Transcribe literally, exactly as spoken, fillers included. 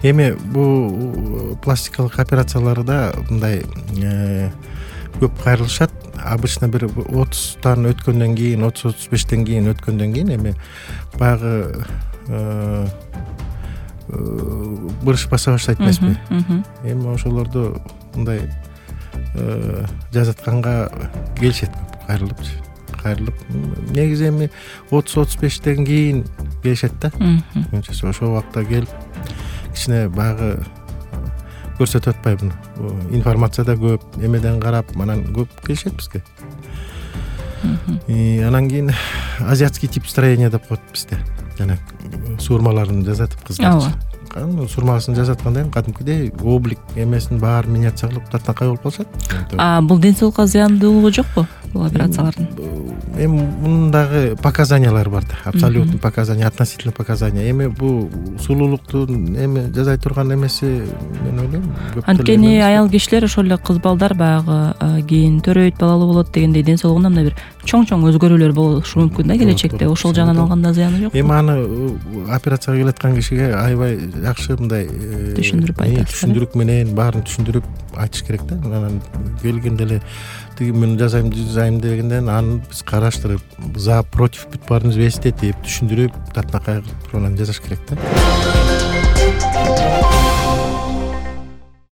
эми бул пластикалык операцияларда мындай көп кайрылышат. Обычно бир отуздан өткөндөн кийин, отуз отуз бештен кийин өткөндөн кийин эми баягы бырыш баса баштайт эмеспи. Эми ошолорду мындай жазатканга келишет, кайрылыпчы. Кайрылып, негизи эми отуз отуз бештен кийин келишет да. Ошол убакта келип кичине баягы көрсөтүп атпайбы. Информация да көп, эмеден карап, анан көп келишет бизге. Анан кийин азиатский тип строение деп коет бизде. Жана сурмаларын жасатып кыздар. Сурмасын жасатканда кадимкидей облик эмесин баары меняция кылып татынакай болуп калышат. А бул ден соолукка зыяндуулугу жокпу бул операциялардын? Эми мунун дагы показаниялары бар да. Абсолютный показания, относительный показания. Эми бул сулуулуктун эми жасай турган эмеси мен ойлойм. Анткени аял кишилер ошол эле кыз балдар баягы кийин төрөйт, балалуу болот дегендей ден соолугунда мындай бир чоң-чоң өзгөрүүлөр болушу мүмкүн да келечекте. Ошол жагынан алганда зыяны жокпу? Эми аны операцияга келаткан кишиге аябай жакшы мындай түшүндүрүп айтасыз. Түшүндүрүк менен баарын түшүндүрүп айтыш керек да. Анан келгенде эле тиги мен жасайм, жасайм дегенден аны биз караштырып, за против бүт баарыбызды эстетип, түшүндүрүп, татынакай кылып анан жасаш керек да.